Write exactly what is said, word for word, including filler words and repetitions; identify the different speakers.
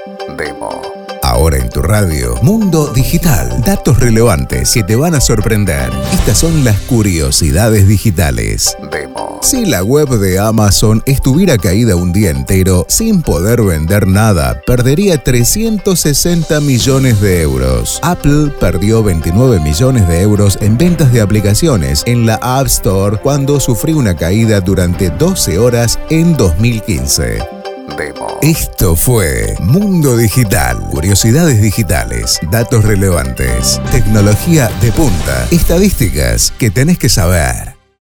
Speaker 1: Demo. Ahora en tu radio, Mundo Digital. Datos relevantes que te van a sorprender. Estas son las curiosidades digitales. Demo. Si la web de Amazon estuviera caída un día entero sin poder vender nada, perdería trescientos sesenta millones de euros. Apple perdió veintinueve millones de euros en ventas de aplicaciones en la App Store cuando sufrió una caída durante doce horas en dos mil quince. Demo. Esto fue Mundo Digital. Curiosidades digitales, datos relevantes, tecnología de punta, estadísticas que tenés que saber.